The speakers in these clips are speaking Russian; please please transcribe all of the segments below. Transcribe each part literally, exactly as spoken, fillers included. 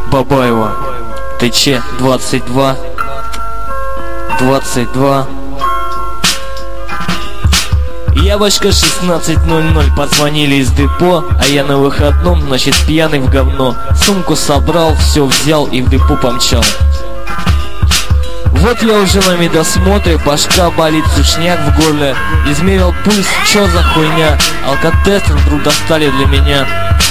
Бабаева, ТЧ двадцать два, двадцать два. Яблочко шестнадцать ноль ноль, позвонили из депо, а я на выходном, значит пьяный в говно. Сумку собрал, все взял и в депо помчал. Вот я уже на медосмотре, башка болит, сушняк в горле. Измерил пульс, чё за хуйня? Алкотестер вдруг достали для меня.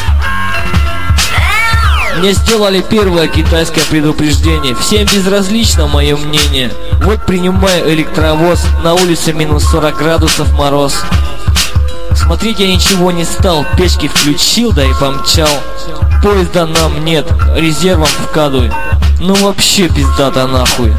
Мне сделали первое китайское предупреждение. Всем безразлично мое мнение. Вот принимаю электровоз, на улице минус сорок градусов мороз. Смотреть я ничего не стал, печки включил, да и помчал. Поезда нам нет, резервом вкадуй. Ну вообще пиздата нахуй.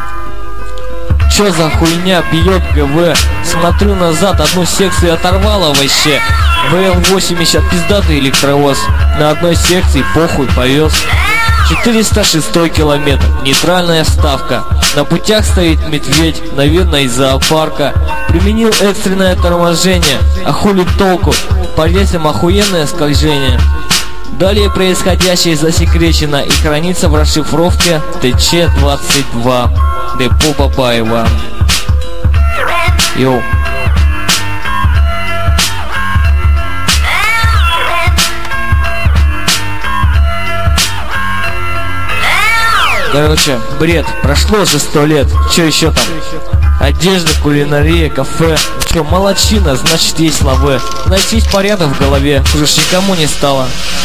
Чё за хуйня бьет ГВ? Смотрю назад, одну секцию оторвало вообще. ВЛ восемьдесят пиздатый электровоз, на одной секции похуй повез. Четыреста шестой километр, нейтральная вставка. На путях стоит медведь, наверное из зоопарка. Применил экстренное торможение, а хули толку? По рельсам охуенное скольжение. Далее происходящее засекречено и хранится в расшифровке ТЧ двадцать два. Депо Бабаева. Йоу. Короче, бред, прошло же сто лет. Че еще там? Одежда, кулинария, кафе. Че, молодчина, значит есть лаве. Найтись порядок в голове, уже ж никому не стало.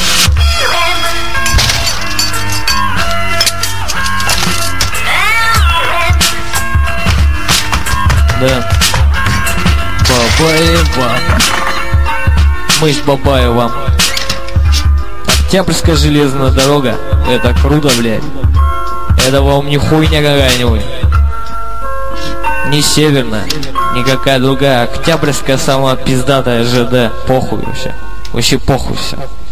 Да. Бабаева. Мысь Бабаева. Октябрьская железная дорога. Это круто, блядь. Это вам не хуйня какая-нибудь. Не северная, никакая другая. Октябрьская самая пиздатая ЖД. Похуй вообще. Вообще похуй все.